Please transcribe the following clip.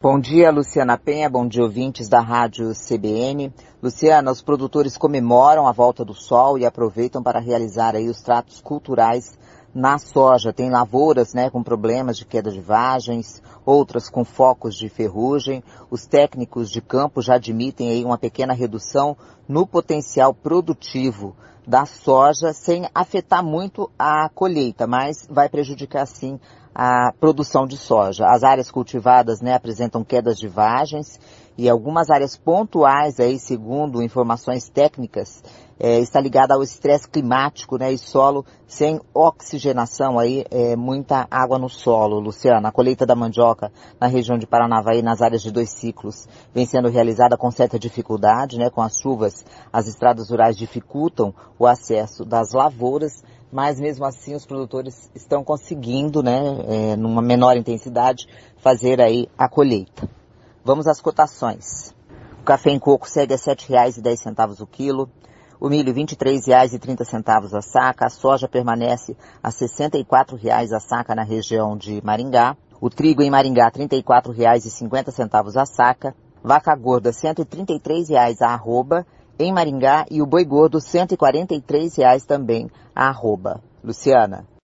Bom dia, Luciana Penha. Bom dia, ouvintes da Rádio CBN. Luciana, os produtores comemoram a volta do sol e aproveitam para realizar aí os tratos culturais na soja. Tem lavouras, com problemas de queda de vagens, outras com focos de ferrugem. Os técnicos de campo já admitem aí uma pequena redução no potencial produtivo da soja, sem afetar muito a colheita, mas vai prejudicar sim a produção de soja. As áreas cultivadas, apresentam quedas de vagens e algumas áreas pontuais aí, segundo informações técnicas, está ligada ao estresse climático, e solo sem oxigenação aí, muita água no solo. Luciana, a colheita da mandioca na região de Paranavaí, nas áreas de 2 ciclos, vem sendo realizada com certa dificuldade, com as chuvas, as estradas rurais dificultam o acesso das lavouras, mas mesmo assim os produtores estão conseguindo, numa menor intensidade, fazer aí a colheita. Vamos às cotações. O café em coco segue a R$ 7,10 o quilo. O milho, R$ 23,30 a saca. A soja permanece a R$ 64,00 a saca na região de Maringá. O trigo em Maringá, R$ 34,50 a saca. Vaca gorda, R$ 133,00 a arroba em Maringá. E o boi gordo, R$ 143,00 também a arroba. Luciana.